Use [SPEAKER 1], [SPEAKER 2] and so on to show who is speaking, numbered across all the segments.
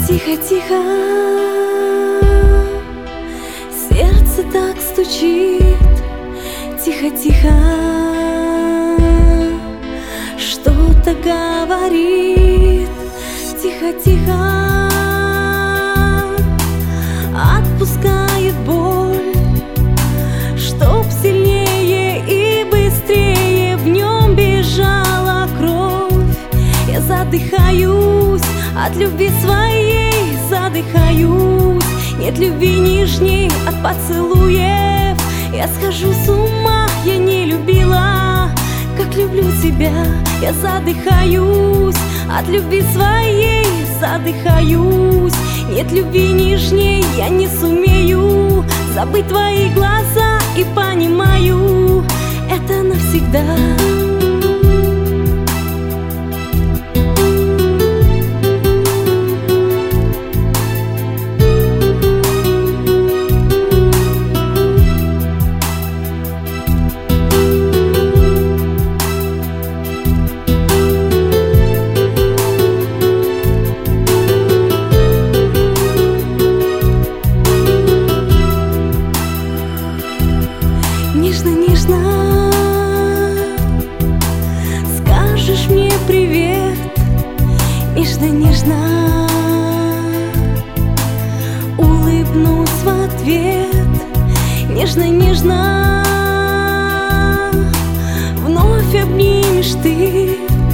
[SPEAKER 1] Тихо-тихо, сердце так стучит. Тихо-тихо, что-то говорит. Тихо-тихо, отпускает боль, чтоб сильнее и быстрее в нем бежала кровь. Я задыхаюсь от любви своей, задыхаюсь. Нет любви нежней от поцелуев. Я схожу с ума, я не любила, как люблю тебя. Я задыхаюсь от любви своей, задыхаюсь. Нет любви нежней, я не сумею забыть твои глаза и понимаю, это навсегда. Нежно-нежно скажешь мне привет. Нежно-нежно улыбнусь в ответ. Нежно-нежно вновь обнимешь ты.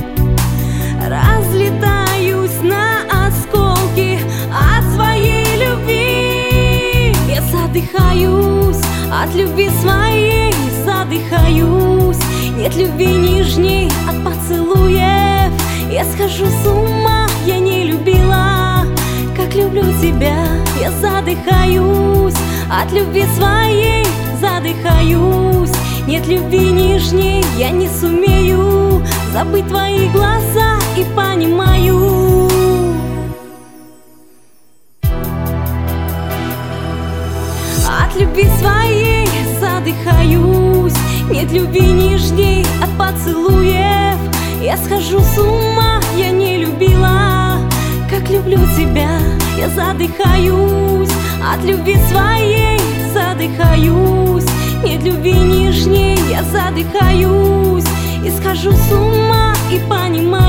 [SPEAKER 1] Разлетаюсь на осколки от своей любви. Я задыхаюсь от любви своей, задыхаюсь. Нет любви нежней от поцелуев. Я схожу с ума, я не любила, как люблю тебя. Я задыхаюсь от любви своей, задыхаюсь. Нет любви нежней, я не сумею забыть твои глаза и понимаю, от любви своей задыхаюсь. Нет любви нежней от поцелуев. Я схожу с ума, я не любила, как люблю тебя. Я задыхаюсь от любви своей, задыхаюсь. Нет любви нежней, я задыхаюсь и схожу с ума и понимаю.